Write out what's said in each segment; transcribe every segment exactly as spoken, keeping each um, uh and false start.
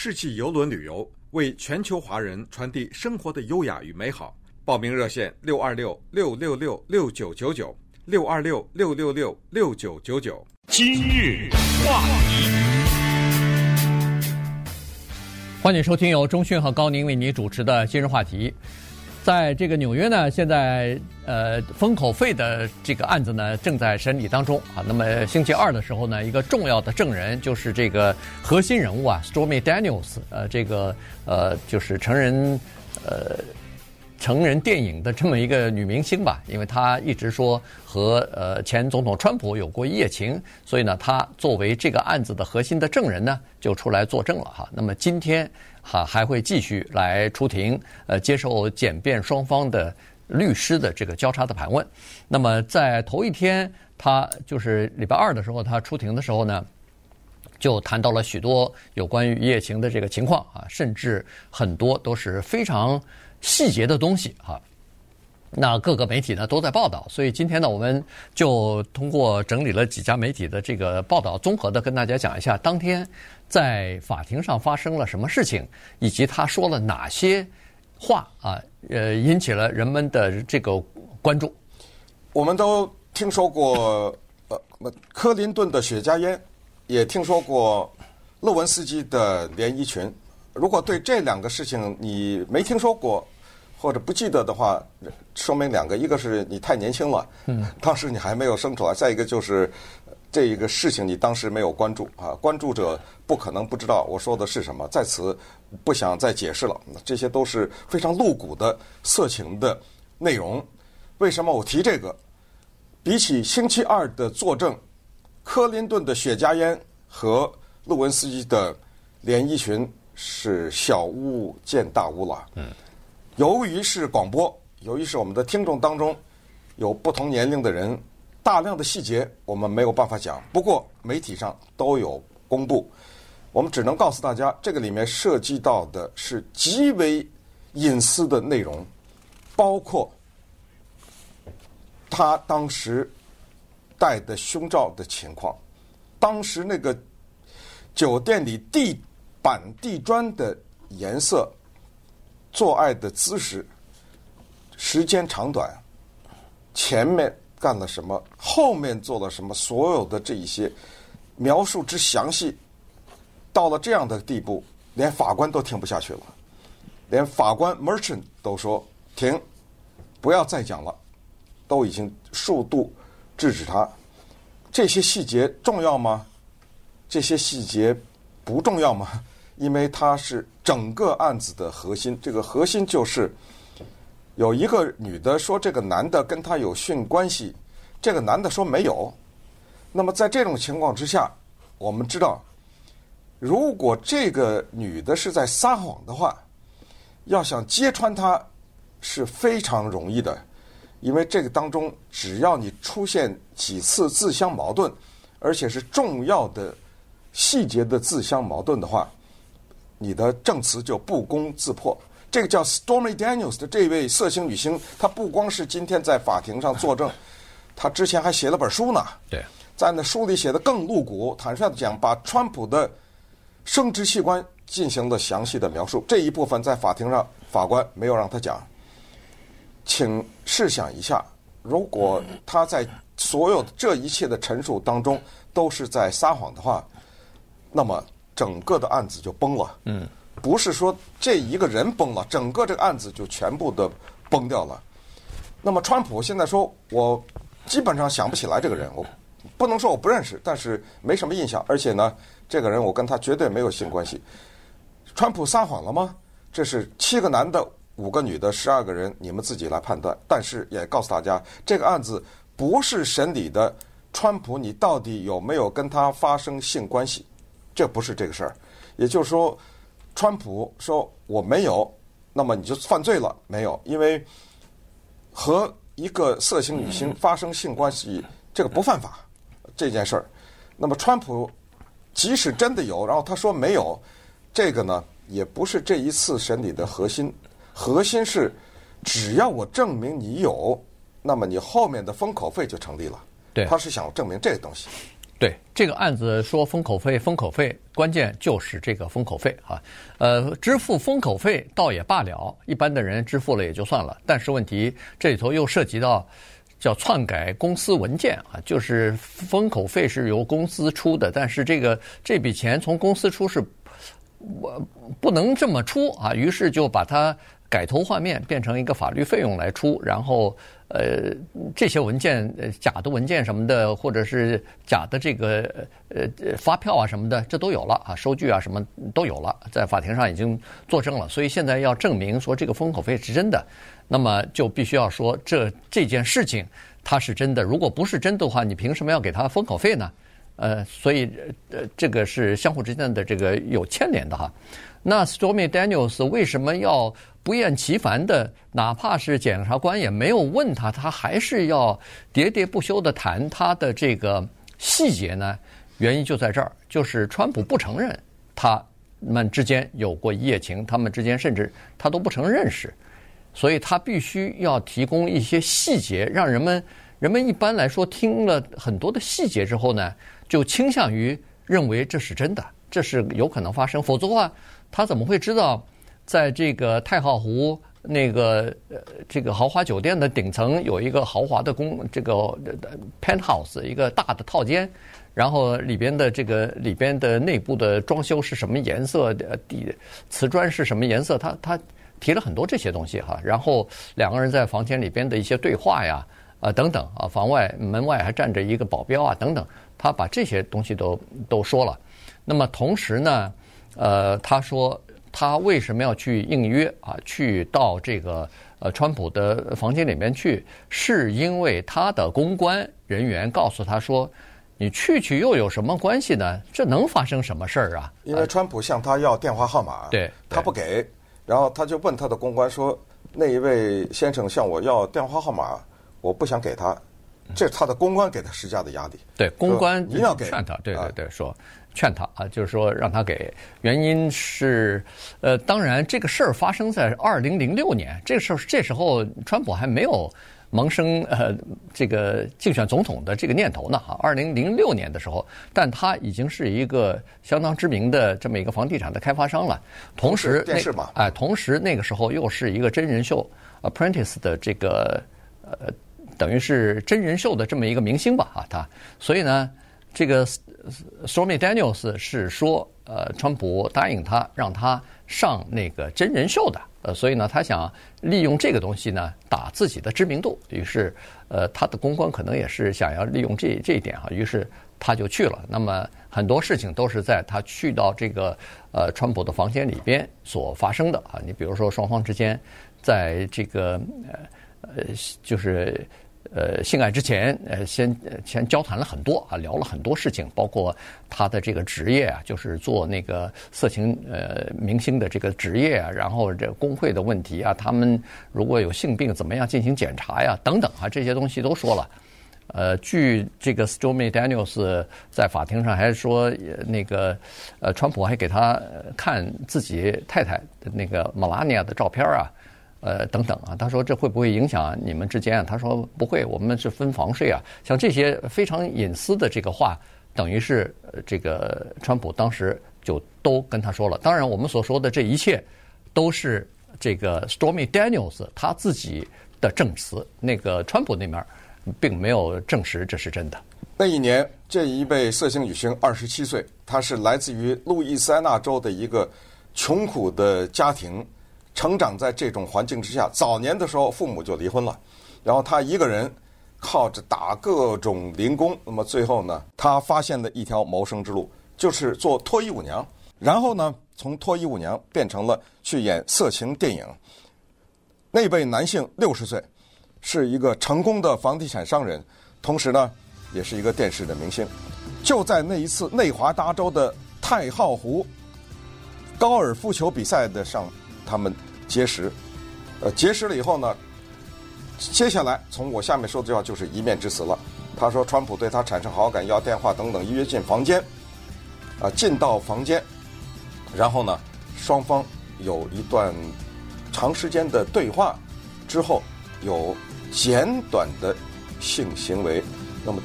世纪邮轮旅游，为全球华人传递生活的优雅与美好。报名热线六二六六六六六九九九六二六六六六六九九九。 今日话题， 欢迎收听由钟迅和高宁为你主持的今日话题。在这个纽约呢，现在呃封口费的这个案子呢正在审理当中啊。那么星期二的时候呢，一个重要的证人就是这个核心人物啊 ，Stormy Daniels， 呃，这个呃就是成人呃成人电影的这么一个女明星吧，因为她一直说和呃前总统川普有过一夜情，所以呢，她作为这个案子的核心的证人呢，就出来作证了哈。那么今天。哈还会继续来出庭，呃，接受检辩双方的律师的这个交叉的盘问。那么在头一天，他就是礼拜二的时候，他出庭的时候呢，就谈到了许多有关于一夜情的这个情况啊，甚至很多都是非常细节的东西啊。那各个媒体呢都在报道，所以今天呢，我们就通过整理了几家媒体的这个报道，综合的跟大家讲一下当天在法庭上发生了什么事情，以及他说了哪些话啊，呃，引起了人们的这个关注。 我们都听说过呃克林顿的雪茄烟，也听说过勒文斯基的连衣裙。如果对这两个事情你没听说过，或者不记得的话，说明两个，一个是你太年轻了，嗯，当时你还没有生出来；再一个就是这一个事情你当时没有关注啊，关注者不可能不知道我说的是什么，在此不想再解释了。这些都是非常露骨的色情的内容。为什么我提这个？比起星期二的作证，克林顿的雪茄烟和勒文斯基的连衣裙是小巫见大巫了。嗯。由于是广播，由于是我们的听众当中有不同年龄的人，大量的细节我们没有办法讲，不过媒体上都有公布，我们只能告诉大家，这个里面涉及到的是极为隐私的内容，包括他当时戴的胸罩的情况，当时那个酒店里地板地砖的颜色，做爱的姿势，时间长短，前面干了什么，后面做了什么，所有的这一些描述之详细，到了这样的地步，连法官都听不下去了，连法官 Merchant 都说停，不要再讲了，都已经数度制止他。这些细节重要吗？这些细节不重要吗？因为它是整个案子的核心，这个核心就是有一个女的说这个男的跟她有性关系，这个男的说没有。那么在这种情况之下，我们知道，如果这个女的是在撒谎的话，要想揭穿她是非常容易的，因为这个当中只要你出现几次自相矛盾，而且是重要的细节的自相矛盾的话，你的证词就不攻自破。这个叫 Stormy Daniels 的这位色情女星，她不光是今天在法庭上作证，她之前还写了本书呢。 对， 在那书里写的更露骨，坦率的讲，把川普的生殖器官进行了详细的描述。这一部分在法庭上法官没有让他讲。请试想一下，如果他在所有这一切的陈述当中都是在撒谎的话，那么整个的案子就崩了。嗯，不是说这一个人崩了，整个这个案子就全部的崩掉了。那么川普现在说，我基本上想不起来这个人，我不能说我不认识，但是没什么印象。而且呢，这个人我跟他绝对没有性关系。川普撒谎了吗？这是七个男的，五个女的，十二个人，你们自己来判断。但是也告诉大家，这个案子不是审理的川普你到底有没有跟他发生性关系，这不是这个事儿。也就是说，川普说我没有，那么你就犯罪了？没有，因为和一个色情女星发生性关系，这个不犯法这件事儿。那么川普即使真的有，然后他说没有，这个呢也不是这一次审理的核心。核心是，只要我证明你有，那么你后面的封口费就成立了。 对， 他是想证明这个东西。 对这个案子说封口费，封口费，关键就是这个封口费啊。呃，支付封口费倒也罢了，一般的人支付了也就算了。但是问题这里头又涉及到叫篡改公司文件啊，就是封口费是由公司出的，但是这个这笔钱从公司出是我不能这么出啊，于是就把它改头换面，变成一个法律费用来出，然后呃这些文件、呃、假的文件什么的，或者是假的这个呃发票啊什么的，这都有了啊，收据啊什么都有了，在法庭上已经作证了。所以现在要证明说这个封口费是真的，那么就必须要说这这件事情它是真的。如果不是真的话，你凭什么要给他封口费呢？呃，所以呃这个是相互之间的这个有牵连的哈。那 Stormy Daniels 为什么要不厌其烦的，哪怕是检察官也没有问他，他还是要喋喋不休的谈他的这个细节呢？原因就在这儿，就是川普不承认他们之间有过一夜情，他们之间甚至他都不承认识，所以他必须要提供一些细节，让人们人们一般来说听了很多的细节之后呢，就倾向于认为这是真的，这是有可能发生，否则的话他怎么会知道在这个太浩湖那个呃这个豪华酒店的顶层有一个豪华的公这个 penthouse 一个大的套间，然后里边的这个里边的内部的装修是什么颜色，底瓷砖是什么颜色，他他提了很多这些东西哈。然后两个人在房间里边的一些对话呀，啊等等啊，房外门外还站着一个保镖啊等等，他把这些东西都都说了。那么同时呢，呃，他说他为什么要去应约啊？去到这个呃川普的房间里面去，是因为他的公关人员告诉他说，你去去又有什么关系呢？这能发生什么事儿啊？ 因为川普向他要电话号码， 对， 他不给，然后他就问他的公关说，那一位先生向我要电话号码，我不想给他，这是他的公关给他施加的压力。 对，公关你要给劝他，对对对，说劝他啊，就是说让他给。原因是，呃，当然这个事儿发生在二零零六年，这个时候这时候川普还没有萌生呃这个竞选总统的这个念头呢哈。二零零六年的时候，但他已经是一个相当知名的这么一个房地产的开发商了。同时， 电视嘛， 哎、呃，同时那个时候又是一个真人秀 Apprentice 的这个呃。等于是真人秀的这么一个明星吧啊，他，所以呢，这个 Stormy Daniels 是说，呃，川普答应他让他上那个真人秀的，呃，所以呢，他想利用这个东西呢打自己的知名度，于是，呃，他的公关可能也是想要利用这这一点啊，于是他就去了。那么很多事情都是在他去到这个呃川普的房间里边所发生的啊，你比如说双方之间在这个呃呃就是。呃，性爱之前，呃，先先交谈了很多啊，聊了很多事情，包括他的这个职业啊，就是做那个色情呃明星的这个职业啊，然后这工会的问题啊，他们如果有性病怎么样进行检查呀，等等啊，这些东西都说了。呃，据这个 Stormy Daniels 在法庭上还说，那个呃，川普还给他看自己太太的那个 Melania 的照片啊。呃，等等啊，他说这会不会影响你们之间啊？他说不会，我们是分房睡啊。像这些非常隐私的这个话，等于是这个川普当时就都跟他说了。当然，我们所说的这一切都是这个 Stormy Daniels 他自己的证词，那个川普那边并没有证实这是真的。 那一年，这一位色情女星二十七岁，她是来自于路易斯安那州的一个穷苦的家庭。成长在这种环境之下，早年的时候父母就离婚了，然后他一个人靠着打各种零工，那么最后呢，他发现了一条谋生之路，就是做脱衣舞娘。然后呢，从脱衣舞娘变成了去演色情电影。那位男性六十岁，是一个成功的房地产商人，同时呢，也是一个电视的明星。就在那一次内华达州的太浩湖高尔夫球比赛的上。他们结识，呃，结识了以后呢，接下来从我下面说的这话就是一面之词了。他说，川普对他产生好感，要电话等等，约进房间，啊、呃，进到房间，然后呢，双方有一段长时间的对话之后，有简短的性行为。那么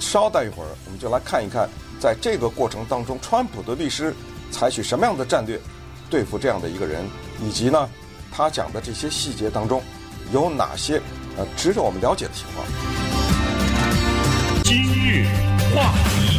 稍待一会儿，我们就来看一看，在这个过程当中，川普的律师采取什么样的战略对付这样的一个人，以及呢，他讲的这些细节当中有哪些呃值得我们了解的情况。 今日话题，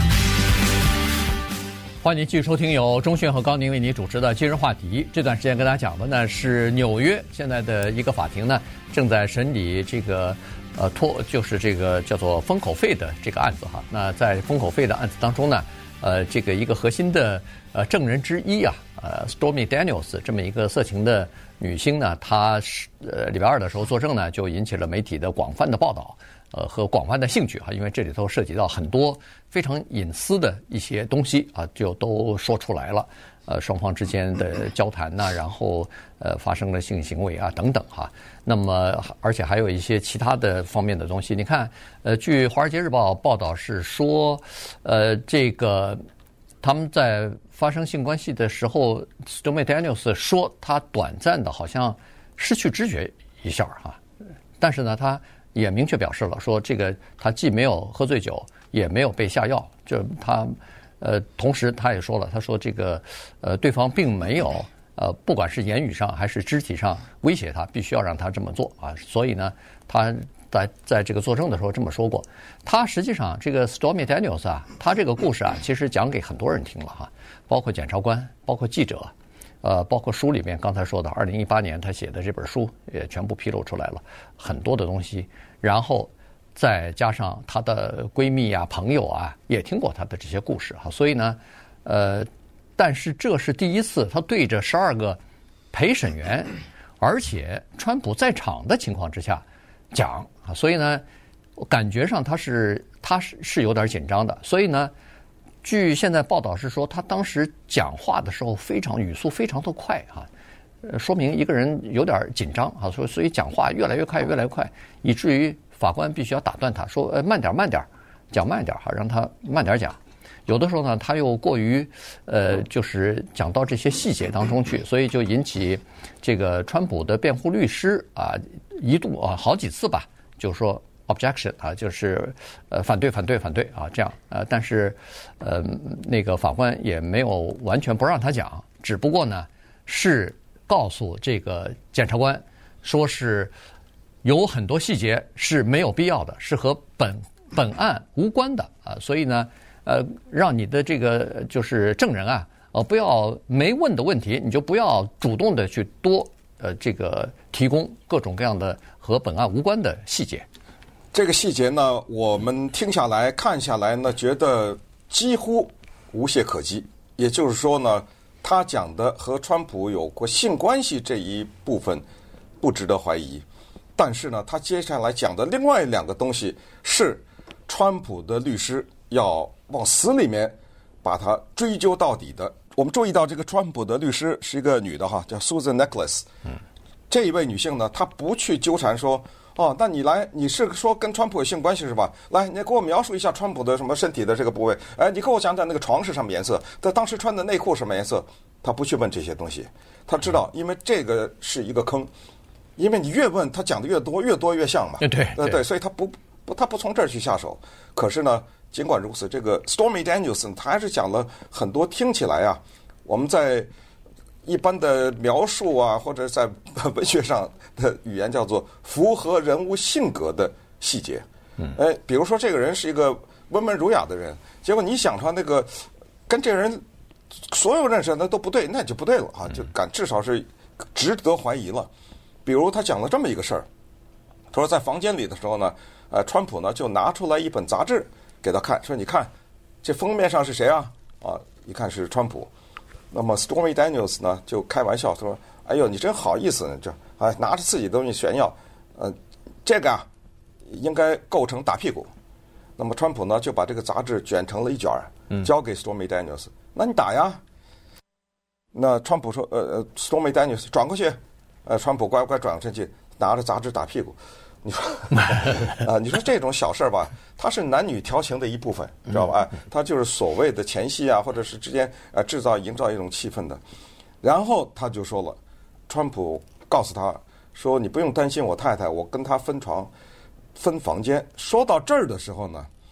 欢迎您继续收听由钟迅和高宁为您主持的今日话题。这段时间跟大家讲的呢是纽约现在的一个法庭呢正在审理这个呃托就是这个叫做封口费的这个案子哈。那在封口费的案子当中呢，呃这个一个核心的呃证人之一啊，呃 Stormy Daniels 这么一个色情的女星呢，她是呃礼拜二的时候作证呢，就引起了媒体的广泛的报道。呃，和广泛的兴趣哈，因为这里头涉及到很多非常隐私的一些东西啊，就都说出来了。呃，双方之间的交谈呐、啊，然后呃发生了性行为啊等等哈。那么，而且还有一些其他的方面的东西。你看，呃，据《华尔街日报》报道是说，呃，这个他们在发生性关系的时候 ，Stormy Daniels 说他短暂的好像失去知觉一下哈，但是呢，他也明确表示了，说这个他既没有喝醉酒，也没有被下药，就他，呃，同时他也说了，他说这个，呃，对方并没有，呃，不管是言语上还是肢体上威胁他，必须要让他这么做啊。所以呢，他在在这个作证的时候这么说过。他实际上这个 Stormy Daniels 啊，他这个故事啊，其实讲给很多人听了哈，包括检察官，包括记者。呃，包括书里面刚才说的，二零一八年他写的这本书也全部披露出来了很多的东西，然后再加上她的闺蜜啊、朋友啊也听过她的这些故事哈，所以呢，呃，但是这是第一次他对着十二个陪审员，而且川普在场的情况之下讲啊，所以呢，感觉上他是他是是有点紧张的，所以呢。据现在报道是说，他当时讲话的时候非常语速非常的快啊，呃，说明一个人有点紧张啊，所以所以讲话越来越快，越来越快，以至于法官必须要打断他说，呃，慢点，慢点，讲慢点哈，让他慢点讲。有的时候呢，他又过于呃，就是讲到这些细节当中去，所以就引起这个川普的辩护律师啊，一度啊好几次吧，就说。objection 啊，就是呃反对反对反对啊，这样呃，但是呃那个法官也没有完全不让他讲，只不过呢是告诉这个检察官说是有很多细节是没有必要的，是和本本案无关的啊，所以呢呃让你的这个就是证人啊呃不要没问的问题你就不要主动的去多呃这个提供各种各样的和本案无关的细节。 这个细节呢，我们听下来看下来呢，觉得几乎无懈可击。也就是说呢，他讲的和川普有过性关系这一部分不值得怀疑，但是呢，他接下来讲的另外两个东西是川普的律师要往死里面把他追究到底的。我们注意到这个川普的律师是一个女的哈，叫 Susan Necheles。嗯，这一位女性呢，她不去纠缠说。哦，那你来，你是说跟川普有性关系是吧？来，你给我描述一下川普的什么身体的这个部位？哎，你给我讲讲那个床是什么颜色？他当时穿的内裤什么颜色？他不去问这些东西，他知道，因为这个是一个坑，因为你越问他讲的越多，越多越像嘛。 对对对对，所以他不不，他不从这儿去下手。可是呢，尽管如此，这个 Stormy Daniels 他还是讲了很多，听起来啊，我们在。一般的描述啊，或者在文学上的语言叫做符合人物性格的细节。嗯，哎，比如说这个人是一个温文儒雅的人，结果你想出来那个跟这个人所有认识的都不对，那就不对了啊，就敢至少是值得怀疑了。比如他讲了这么一个事儿，他说在房间里的时候呢，呃，川普呢就拿出来一本杂志给他看，说你看这封面上是谁啊？啊，一看是川普。那么 Stormy Daniels 呢就开玩笑说：“哎呦，你真好意思呢，这啊拿着自己的东西炫耀，呃，这个啊应该构成打屁股。”那么川普呢就把这个杂志卷成了一卷，交给 Stormy Daniels，嗯、那你打呀？那川普说：“呃呃 ，Stormy Daniels 转过去，呃，川普乖乖转过去，拿着杂志打屁股。”你说啊，你说这种小事儿吧，它是男女调情的一部分，你知道吧？哎，它就是所谓的前戏啊，或者是之间呃制造营造一种气氛的。然后他就说了，川普告诉他说：“你不用担心我太太，我跟她分床分房间。”说到这儿的时候呢，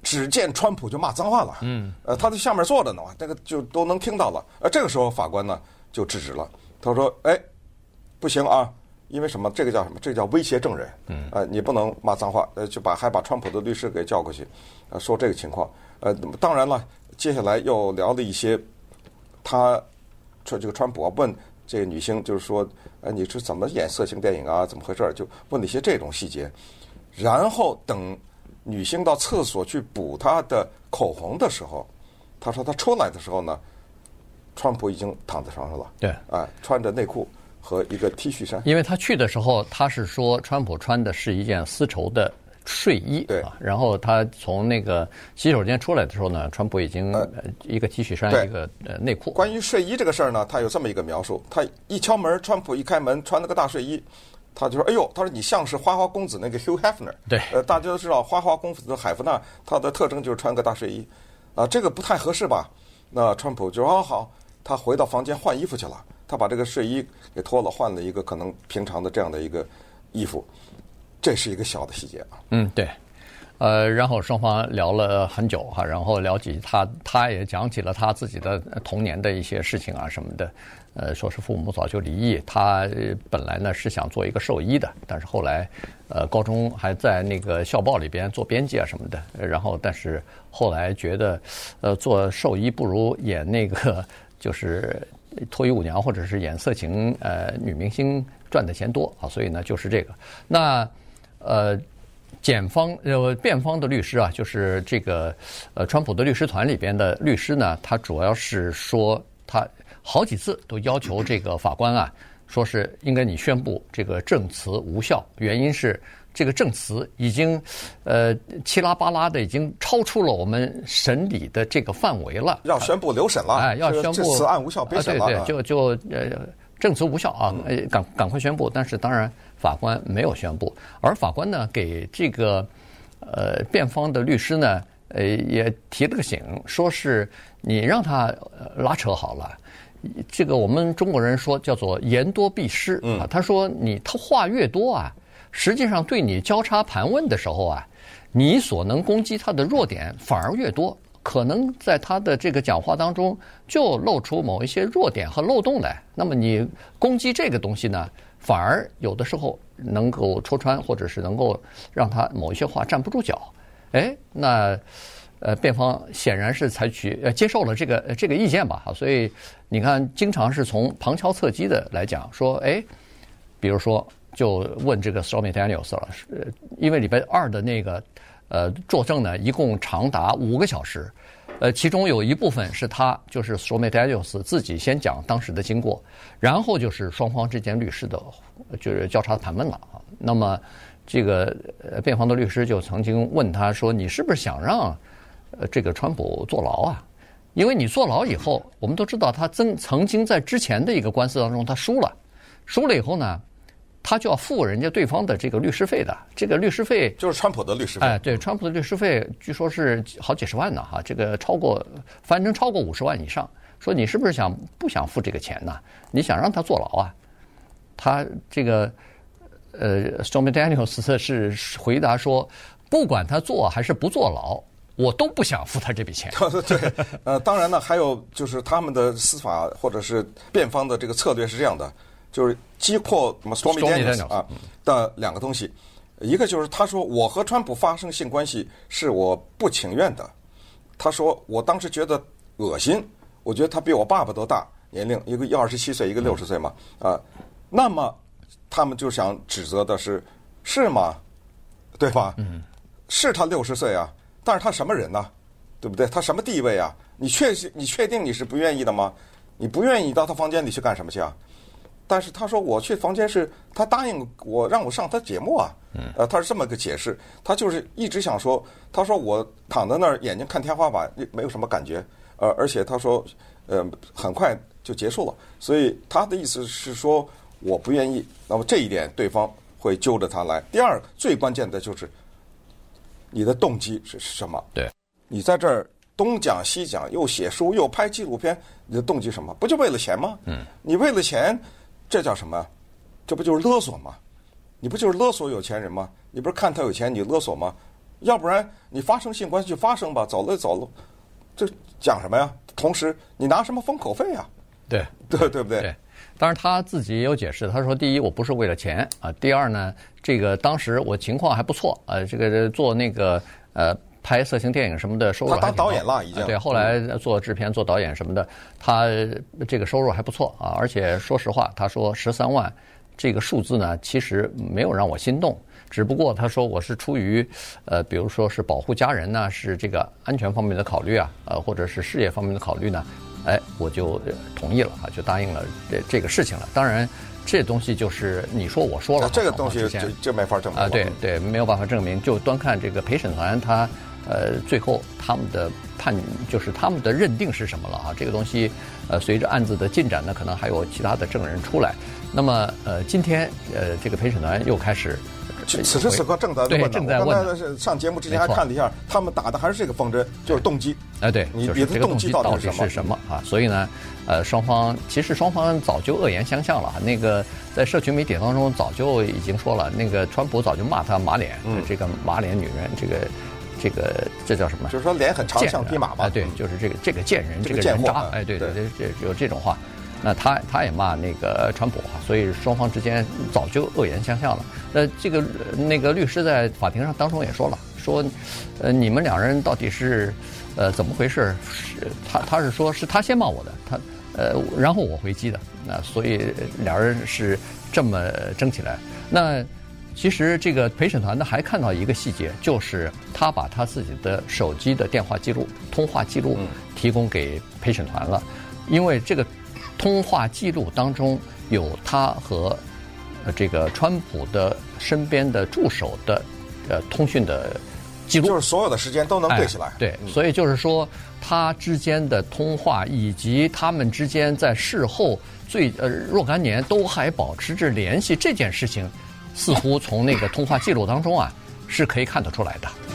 只见川普就骂脏话了，嗯，呃，他在下面坐着呢，这个就都能听到了。呃，这个时候法官呢就制止了，他说：“哎，不行啊，因为什么？这个叫什么？这个叫威胁证人，嗯，呃，你不能骂脏话，呃，就把还把川普的律师给叫过去，呃，说这个情况。呃，当然了，接下来又聊了一些，他说这个川普啊问这个女星，就是说，呃，你是怎么演色情电影啊？怎么回事？就问了一些这种细节，然后等。”女星到厕所去补她的口红的时候，她说她出来的时候呢，川普已经躺在床上了。 对， 啊、呃，穿着内裤和一个 T 恤衫。 因为他去的时候，他是说川普穿的是一件丝绸的睡衣， 对啊，然后他从那个洗手间出来的时候呢，川普已经一个 T 恤衫， 呃、 一个呃内裤。 关于睡衣这个事儿呢，他有这么一个描述：他一敲门，川普一开门，穿了个大睡衣。他就说：“哎呦，他说你像是花花公子那个 Hugh Hefner。” 对， 呃，大家都知道花花公子的海弗纳，他的特征就是穿个大睡衣，啊，这个不太合适吧？那川普就说：“哦好。”他回到房间换衣服去了，他把这个睡衣给脱了，换了一个可能平常的这样的一个衣服，这是一个小的细节啊。 嗯，对。呃，然后双方聊了很久哈，然后聊起他，他也讲起了他自己的童年的一些事情啊什么的。呃，说是父母早就离异，他本来呢是想做一个兽医的，但是后来，呃，高中还在那个校报里边做编辑啊什么的，然后但是后来觉得，呃，做兽医不如演那个就是脱衣舞娘或者是演色情呃女明星赚的钱多啊，所以呢就是这个。那呃。检方呃辩方的律师啊，就是这个呃川普的律师团里边的律师呢，他主要是说他好几次都要求这个法官啊，说是应该你宣布这个证词无效，原因是这个证词已经呃七拉八拉的已经超出了我们审理的这个范围了， 要宣布留审了， 哎，要宣布这此案无效，别审了， 啊、对对，就就呃证词无效啊，呃赶赶快宣布，但是当然。法官没有宣布，而法官呢给这个呃辩方的律师呢，呃也提了个醒，说是你让他拉扯好了，这个我们中国人说叫做言多必失啊。他说你他话越多啊，实际上对你交叉盘问的时候啊，你所能攻击他的弱点反而越多，可能在他的这个讲话当中就露出某一些弱点和漏洞来。那么你攻击这个东西呢？反而有的时候能够戳穿，或者是能够让他某一些话站不住脚。哎，那呃，辩方显然是采取呃接受了这个这个意见吧。好，所以你看，经常是从旁敲侧击的来讲说，哎，比如说就问这个 Stormy Daniels 了，因为礼拜二的那个呃作证呢，一共长达五个小时。呃，其中有一部分是他，就是 Stormy Daniels 自己先讲当时的经过，然后就是双方之间律师的，就是交叉盘问了啊。那么，这个呃辩方的律师就曾经问他说：“你是不是想让呃这个川普坐牢啊？因为你坐牢以后，我们都知道他曾曾经在之前的一个官司当中他输了，输了以后呢。”他就要付人家对方的这个律师费的，这个律师费就是川普的律师费。 哎，对，川普的律师费据说是好几十万呢，哈，这个超过，反正超过五十万以上。说你是不是想不想付这个钱呢？你想让他坐牢啊？他这个呃 ，Stormy Daniels 是回答说，不管他坐还是不坐牢，我都不想付他这笔钱。 对，呃，当然呢，还有就是他们的司法或者是辩方的这个策略是这样的。就是击破什么 Stormy Daniels 啊的两个东西，一个就是他说我和川普发生性关系是我不情愿的，他说我当时觉得恶心，我觉得他比我爸爸都大年龄，一个二十七岁，一个六十岁嘛啊，那么他们就想指责的是是吗？对吧？嗯，是他六十岁啊，但是他什么人呢？对不对？他什么地位啊？你确你确定你是不愿意的吗？你不愿意到他房间里去干什么去啊？但是他说我去房间是他答应我让我上他节目啊，呃，他是这么个解释，他就是一直想说，他说我躺在那儿眼睛看天花板没有什么感觉，呃，而且他说，呃，很快就结束了，所以他的意思是说我不愿意，那么这一点对方会揪着他来。第二，最关键的就是你的动机是什么？ 对， 你在这儿东讲西讲，又写书又拍纪录片，你的动机什么？不就为了钱吗？嗯，你为了钱。这叫什么？这不就是勒索吗？你不就是勒索有钱人吗？你不是看他有钱你勒索吗？ 要不然你发生性关系就发生吧，走了走了，这讲什么呀？同时你拿什么封口费啊？ 对对对不对？ 对，当然他自己也有解释，他说第一我不是为了钱啊，第二呢，这个当时我情况还不错，呃，这个做那个呃。拍色情电影什么的收入还挺高， 他当导演了已经。 对，后来做制片、做导演什么的，他这个收入还不错啊。而且说实话，他说十三万这个数字呢，其实没有让我心动。只不过他说我是出于呃，比如说是保护家人呢，是这个安全方面的考虑啊，呃，或者是事业方面的考虑呢，哎，我就同意了啊，就答应了这这个事情了。当然。这东西就是你说我说了， 啊、这个东西就就没法证明啊，对对，没有办法证明，就端看这个陪审团他呃最后他们的判就是他们的认定是什么了啊？这个东西呃随着案子的进展呢，可能还有其他的证人出来。那么呃今天呃这个陪审团又开始。 此时此刻正在问，对，正在问。 我刚才上节目之前还看了一下，他们打的还是这个方针，就是动机。 哎，对， 你就是这个动机到底是什么啊？所以呢，呃，双方其实双方早就恶言相向了。那个在社群媒体当中早就已经说了，那个川普早就骂他马脸， 嗯、 这个马脸女人，这个这个这叫什么？ 就是说脸很长，像匹马嘛。 啊，对，就是这个这个贱人， 这个人渣。哎，对对对，这有这种话。那他他也骂那个川普啊，所以双方之间早就恶言相向了。那这个那个律师在法庭上当中也说了，说，呃，你们两人到底是，呃，怎么回事？是他他是说是他先骂我的，他呃，然后我回击的。那所以两人是这么争起来。那其实这个陪审团呢还看到一个细节，就是他把他自己的手机的电话记录、通话记录提供给陪审团了，因为这个。通话记录当中有他和呃这个川普的身边的助手的呃通讯的记录， 就是所有的时间都能对起来。 哎、对、嗯，所以就是说他之间的通话以及他们之间在事后最呃若干年都还保持着联系这件事情，似乎从那个通话记录当中啊是可以看得出来的。